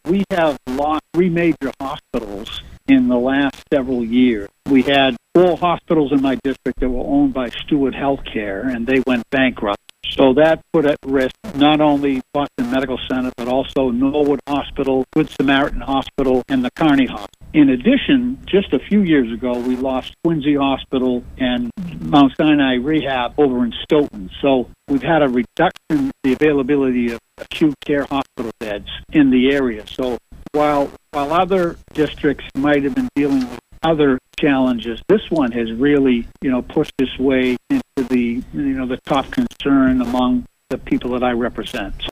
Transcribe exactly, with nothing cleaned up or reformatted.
we have lost three major hospitals in the last several years. We had four hospitals in my district that were owned by Steward Healthcare, and they went bankrupt. So that put at risk not only Boston Medical Center, but also Norwood Hospital, Good Samaritan Hospital, and the Kearney Hospital. In addition, just a few years ago, we lost Quincy Hospital and Mount Sinai Rehab over in Stoughton. So we've had a reduction in the availability of acute care hospital beds in the area. So while while other districts might have been dealing with other challenges, this one has really, you know, pushed its way into the, you know, the top concern among the people that I represent.